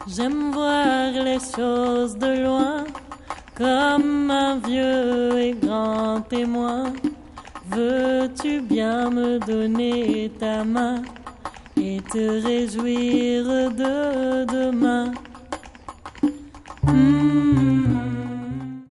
J'aime voir les choses de loin, comme un vieux et grand témoin. Veux-tu bien me donner ta main et te réjouir de demain?